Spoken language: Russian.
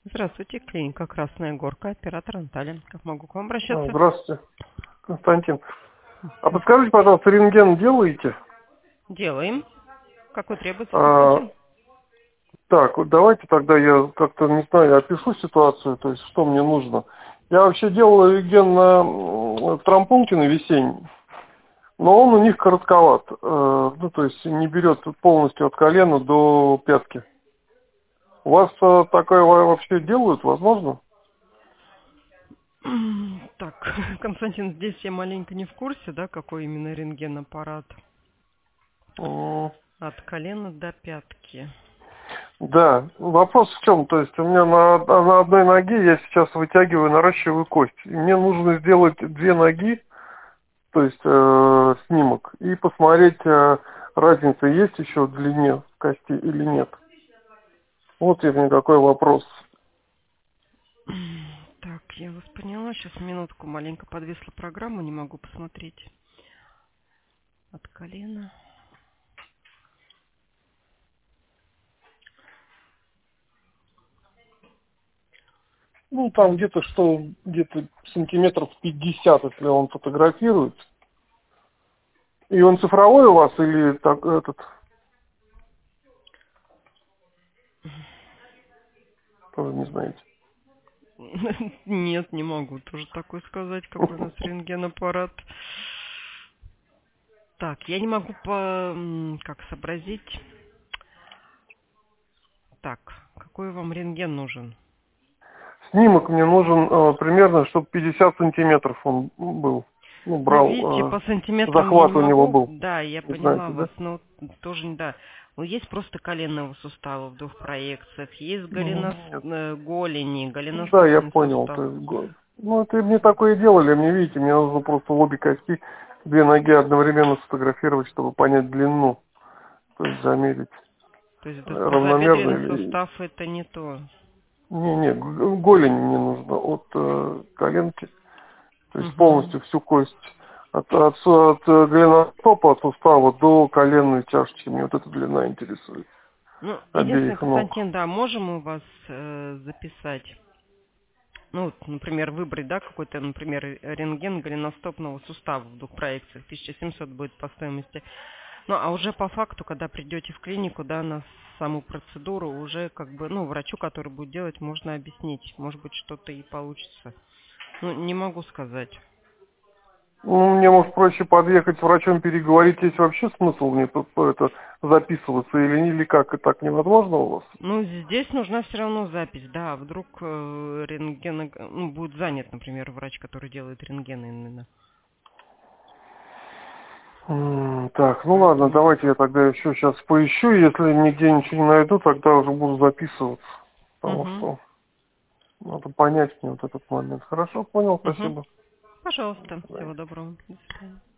Здравствуйте, клиника «Красная горка», оператор Анталия. Как могу к вам обращаться? Здравствуйте, Константин. А подскажите, пожалуйста, рентген делаете? Делаем. Какой требуется, А, Константин? так, вот давайте тогда я как-то, не знаю, опишу ситуацию, то есть что мне нужно. Я вообще делал рентген на травмпункте на весенний, но он у них коротковат. Ну, то есть не берет полностью от колена до пятки. У вас такое вообще делают, возможно? Так, Константин, здесь я маленько не в курсе, да, какой именно рентген-аппарат. М, От колена до пятки. Да, вопрос в чем? То есть у меня на одной ноге я сейчас вытягиваю, наращиваю кость. И мне нужно сделать две ноги, то есть снимок, и посмотреть, разница есть еще в длине кости или нет. Вот есть мне такой вопрос. Так, я вас поняла. Сейчас минутку, маленько подвисла программу, не могу посмотреть. От колена. Ну, там где-то сантиметров 50, если он фотографирует. И он цифровой у вас или так этот, тоже не знаете. Нет, не могу тоже такой сказать, какой у нас рентген-аппарат. Так, я не могу как сообразить. Так, какой вам рентген нужен? Снимок мне нужен примерно, чтобы 50 сантиметров он был. Ну, Ну, видите, брал, по сантиметрам я не захват у него могу. был. Да, я Не поняла знаете, да? вас, но тоже не да. Ну, есть просто коленного сустава в двух проекциях, есть Нет. голени, Да, я голеностопный понял. сустав. То есть, ну, это мне такое делали, мне, видите, мне нужно просто в обе кости две ноги одновременно сфотографировать, чтобы понять длину. То есть замерить То есть равномерно тазобедренный или... сустав это не то. Не, голень мне нужно от коленки. То есть Угу. полностью всю кость. От голеностопа, от сустава до коленной чашечки. Мне вот эта длина интересует. Ну, единственное, Обеих ног. Константин, да, можем мы вас записать? Ну, вот, например, выбрать, да, какой-то, например, рентген голеностопного сустава в двух проекциях. 1700 будет по стоимости. Ну, а уже по факту, когда придете в клинику, да, на саму процедуру, уже как бы, ну, врачу, который будет делать, можно объяснить. Может быть, что-то и получится. Ну, не могу сказать. Ну, мне, может, проще подъехать с врачом, переговорить, есть вообще смысл мне это записываться или как, и так невозможно у вас? Ну, здесь нужна все равно запись, да. Вдруг рентген, ну, будет занят, например, врач, который делает рентген именно. Так, ну ладно, Поэтому давайте я тогда еще сейчас поищу, если нигде ничего не найду, тогда уже буду записываться, потому Угу. что надо понять мне вот этот момент. Хорошо, понял, Угу. спасибо. Пожалуйста. Всего доброго. До свидания.